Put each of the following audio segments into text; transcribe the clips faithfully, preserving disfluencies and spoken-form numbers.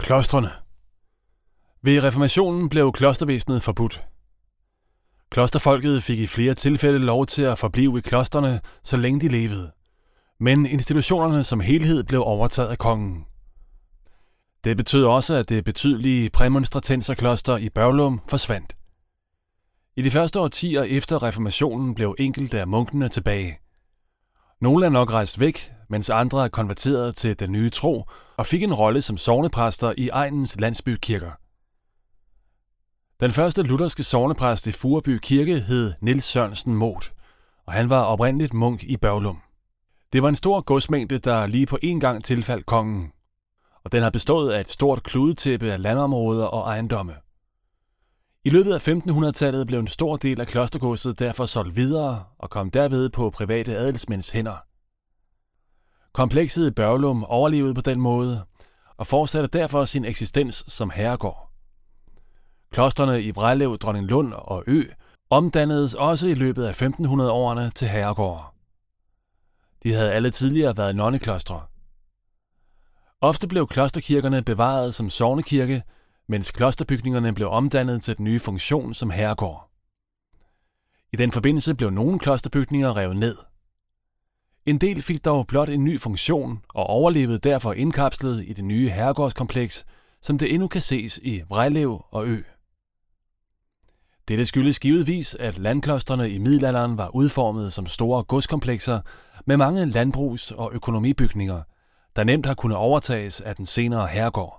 Klostrene. Ved reformationen blev klostervæsenet forbudt. Klosterfolket fik i flere tilfælde lov til at forblive i klostrene, så længe de levede. Men institutionerne som helhed blev overtaget af kongen. Det betød også, at det betydelige præmonstratenserkloster i Børglum forsvandt. I de første årtier efter reformationen blev enkelte af munkene tilbage. Nogle er nok rejst væk, mens andre er konverteret til den nye tro og fik en rolle som sognepræster i egnens landsbykirker. Den første lutherske sognepræst i Furreby Kirke hed Niels Sørensen Moth, og han var oprindeligt munk i Børglum. Det var en stor godsmængde, der lige på én gang tilfaldt kongen, og den har bestået af et stort kludetæppe af landområder og ejendomme. I løbet af femtenhundredetallet blev en stor del af klostergodset derfor solgt videre og kom derved på private adelsmænds hænder. Komplekset i Børglum overlevede på den måde og fortsatte derfor sin eksistens som herregård. Klostrene i Vrejlev, Dronninglund og Ø omdannedes også i løbet af femtenhundrede-årene til herregårde. De havde alle tidligere været nonneklostre. Ofte blev klosterkirkerne bevaret som sognekirke, mens klosterbygningerne blev omdannet til den nye funktion som herregård. I den forbindelse blev nogle klosterbygninger revet ned. En del fik dog blot en ny funktion og overlevede derfor indkapslet i det nye herregårdskompleks, som det endnu kan ses i Vrejlev og Ø. Dette skyldes givetvis, at landklostrene i middelalderen var udformet som store godskomplekser med mange landbrugs- og økonomibygninger, der nemt har kunnet overtages af den senere herregård.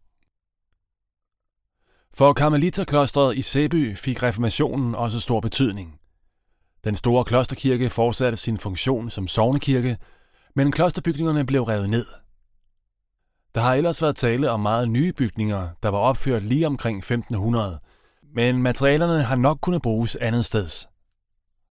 For karmeliterklostret i Sæby fik reformationen også stor betydning. Den store klosterkirke fortsatte sin funktion som sognekirke, men klosterbygningerne blev revet ned. Der har ellers været tale om meget nye bygninger, der var opført lige omkring femten hundrede, men materialerne har nok kunnet bruges andet steds.